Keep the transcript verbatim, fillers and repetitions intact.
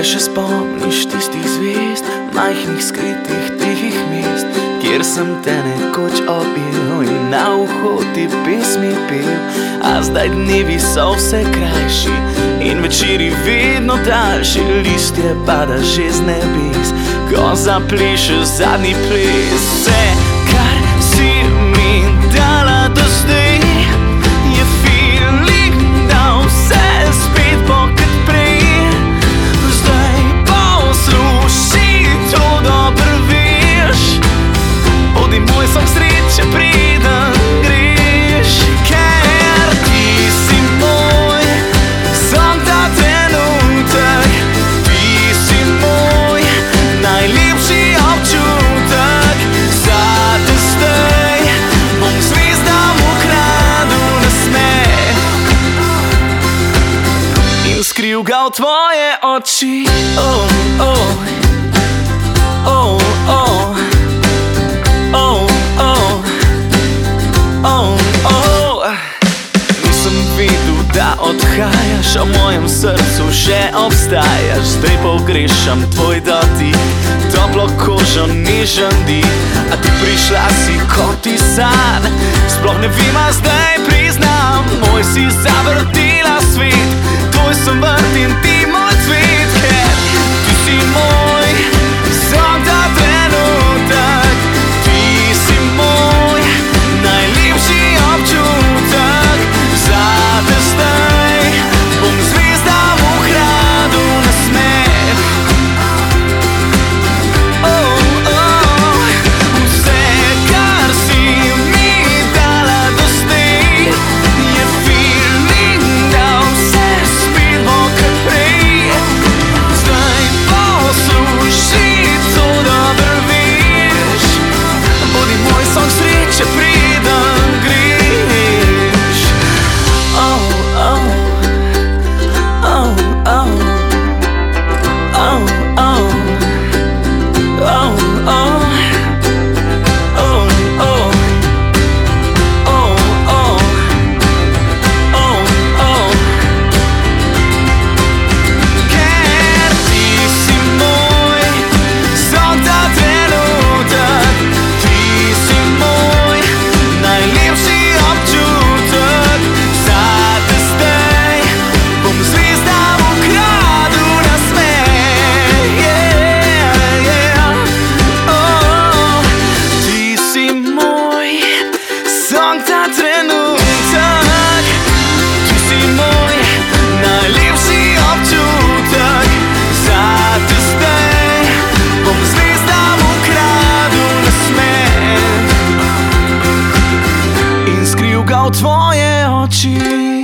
Se še spomniš tistih zvezd, majhnih skritih tihih mest, kjer sem te nekoč objel in na uho ti pesmi pel? A zdaj dnevi so vse krajši in večeri vedno daljši, listje pada že z nebes, ko zapleše zadnji ples. Vse, kar si mi dala do zdaj, je feeling, da vse spet bo kot prej. Zdaj posluši, to dobro veš, bodi moj sok sreče, preden greš. Ker ti si moj, sam ta trenutek, ti si moj najlepši občutek. Zate zdaj bom zvezdam ukradel nasmeh in skril ga v tvoje oči. Oh, oh, oh, oh, oh, oh, oh, oh. Nisem vedel, da odhajaš, a v mojem srcu še obstajaš. Zdaj pogrešam tvoj dotik, toplo kožo, nežen dik. A ti prišla si kot iz san, sploh ne vem, a zdaj priznam. Moj si zavrtela svet, tvoj sem vrt in ti moj cvet. Ker ti si moj, sam ta trenutek, ti si moj najlepši občutek. Zate zdaj bom zvezdam ukradel nasmeh. Oh, oh, vse, kar si mi dala do zdaj, je feeling, da vse spet bo kot prej. Zdaj posluši, to dobro veš, bodi moj sok sreče, preden greš. Oh, oh, oh, oh, oh, oh, oh, oh, oh, oh, oh, oh, oh, oh. Ker ti si moj, sam ta trenutek, ti si moj najlepši občutek. Zate zdaj bom zvezdam ukradel nasmeh. Yeah, yeah. Oh, ti si moj, sam ta trenutek, ti si moj najlepši občutek. Zate zdaj bom zvezdam ukradel nasmeh in skril ga v tvoje oči.